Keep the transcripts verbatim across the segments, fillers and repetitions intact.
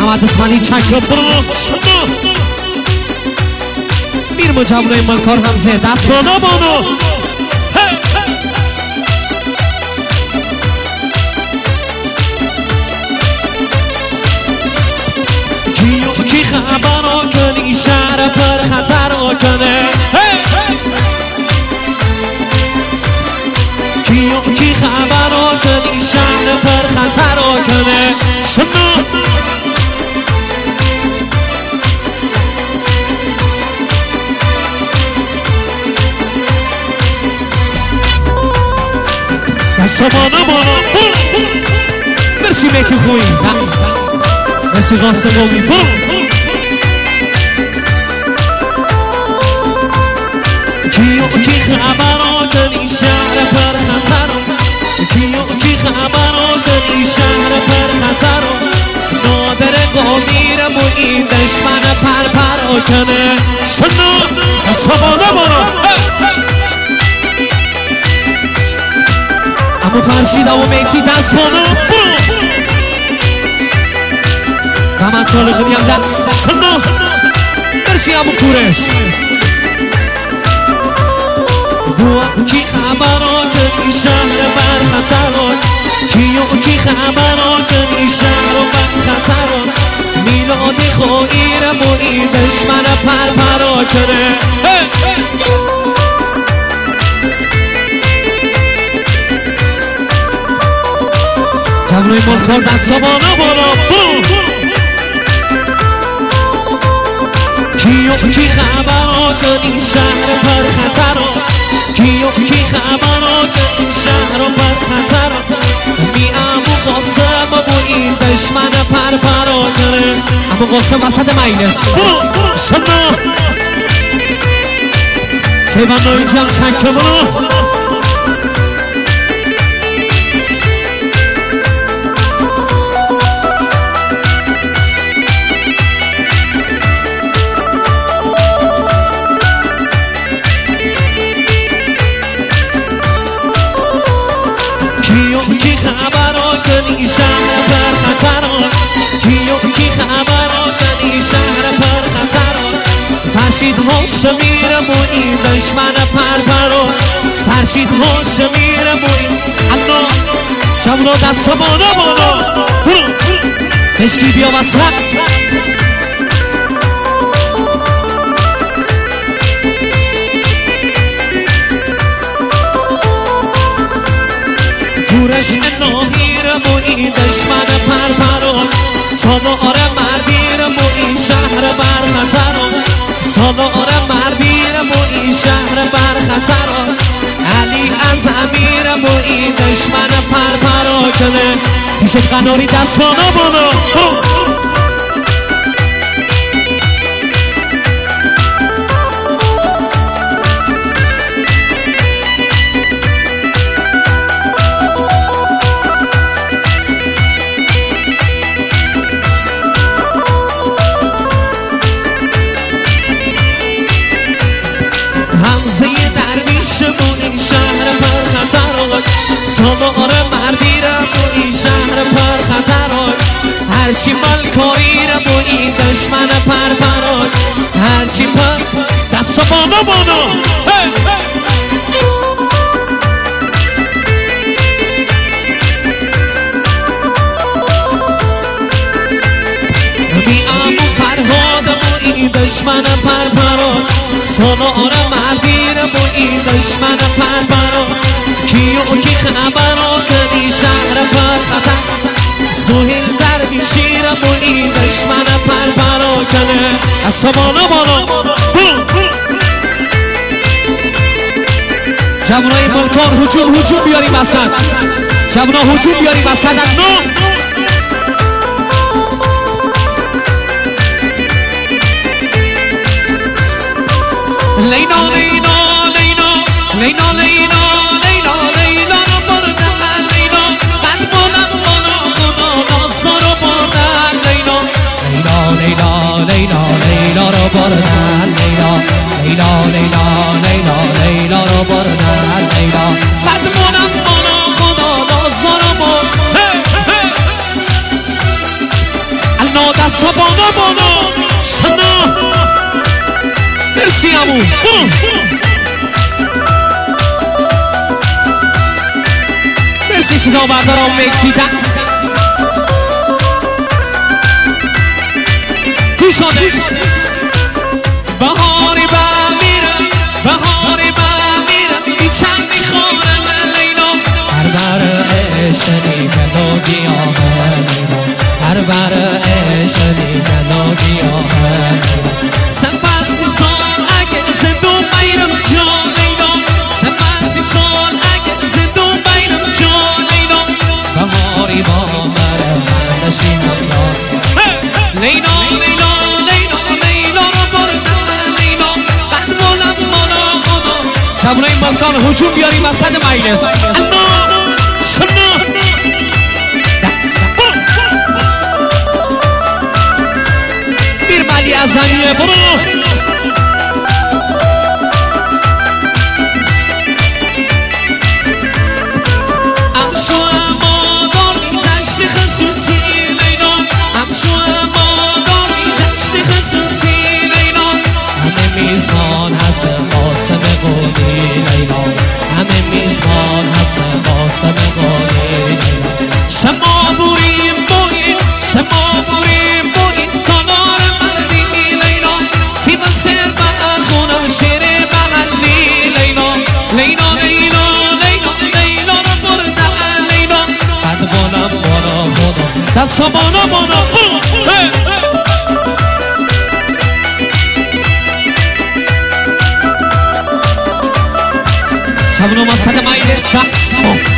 محمد اسمانی چک برو میر مجابره ملکار همزه دست بالا بانو کی خبر کنی شهر پر خطر کنه کی کی خبر کنی شهر پر خطر کنه شنو دستمانه بالا مرسی میکی خویی مرسی قاسم مومی کیو کی خبر کنی شهر پر خطر کیو کی خبر کنی شهر پر خطر نادر قامیر موی دشمن پر پر کنه شنو دستمانه بالا امو فرشید امو میتی دستمانه من طالقی هم دست شنو مرسی امو کورش بوا کی خبرها کنی شهر بر خطران کیو کی خبرها کنی شهر بر خطران میلاد خواهی را موی دشمن پر پرا کنه جمعی ملکار دستمانه بالا کیو کی خبر کنی شهر پر خطر کیو کی خبر کنی شهر پر خطر می امو قاسم بوی دشمن پر پرا کنه امو قاسم وسط مینه شما کیوان نوی جمع چنگ برو شهر پر خطران کیو کی خبر کنی شهر پر خطران فرشید هاشمیر موی دشمن پر پران فرشید هاشمیر موی انا جمعا دستمانه بالا مشکی بیا وسط کورش ناهیر موی دشمن پر پران سالار مردیر موی شهر بر خطران سالار مردیر موی شهر بر خطران علی از امیر موی دشمن پر پرا کنه پیش قناری دستمانه بالا شهر پر خطران سالار مردی را موی شهر پر خطران هرچی ملکاری را موی دشمن پر پران هرچی پر دست بالا بالا بی امو فرهاد موی دشمن پر پران سالار مردی را موی دشمن پر پران کیو کی خبر کنی شهر پر خطر سهیل درویشی را موی دشمن پر پرا کنه دست بالا بالا جوانای ملکار هجوم هجوم بیاریم وسط جوانا هجوم بیاریم وسط نو لینا لینا لینا لینا لینا لینا لینا رو بردن لینا قد بودم خدا خدا ناسا رو بردن لینا لینا لینا لینا لینا رو بردن لینا لینا لینا لینا لینا رو بردن لینا قد بودم خدا خدا ناسا رو بردن دست بالا بالا شنا مرسی امو مرسی صدا بردارم مکسی دست گوش آده بهاری بمیرم بهاری بمیرم بی چند میخورم لیلا هر بر عشقی کلا گیاه لیلا هر بر عشقی کلا گیاه سپس نیستان اگه زندون بیرم جا لیلا سپس نیستان اگه زندون بیرم جا لیلا بهاری با مرم نشینم لیلا لیلا جوانای مالکان هجوم بیاریم وسط مجلس شما بیر ملی از زنیه برو امشو اما داری جشن خصوصی لیلا امشو اما داری جشن خصوصی لیلا همه میزبان هست قاسم قولی لیلا همه میزبان هست قاسم قولی لیلا شما بوریم بوریم شما بوریم بوریم سالار مردی لیلا تیم سر بغل خونم شیر بغلی لیلا لیلا لیلا لیلا لیلا رو بردن لیلا قد بالا بالا بالا دست بالا بالا شبنو مسد مجلس رقص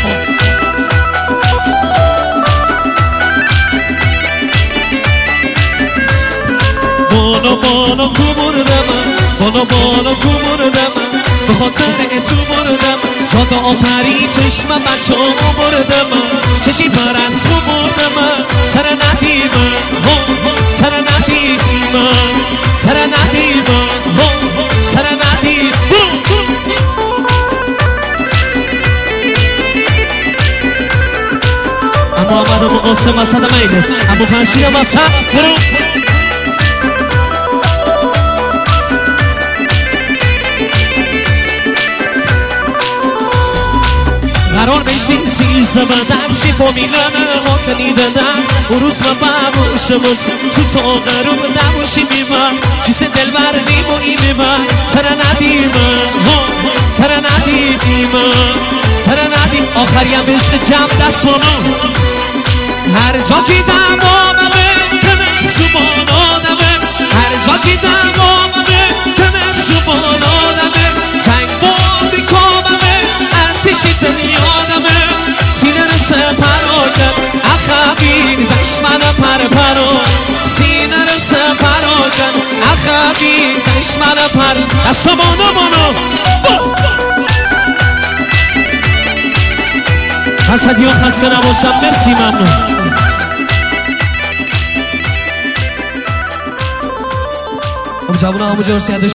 بالا بالا کو بردم بالا بالا کو بردم به خاطر تو بردم جاده آپری چشم بچه ها بردم چشی پرست رو بردم تر ندیم تر ندیم تر ندیم تر ندیم اما آمد ابو قاسم وسط مجلس ابو فرشید وسط برو قرار بشتیم سیزده بدم شیفا میلنه حاکنی دادم اون روز من ببوشه بود تو تا قرار نبوشی میمن کسی دل بردیم و این میمن تره ندیم تره ندیدیم تره ندیم آخریم بشت جمع دست کنم هر جا که دمامه کنه سوبان آدمه هر جا که دمامه کنه سوبان آدمه جنگ بابی کاممه ارتشی دنیادمه سینه رسه پراکم اخبیر دشمن پر پرا سینه رسه پراکم اخبیر دشمن پر دستا بانا بانا پس هدیان خسته نباشم مرسی ممنون خب جوان همو جرسی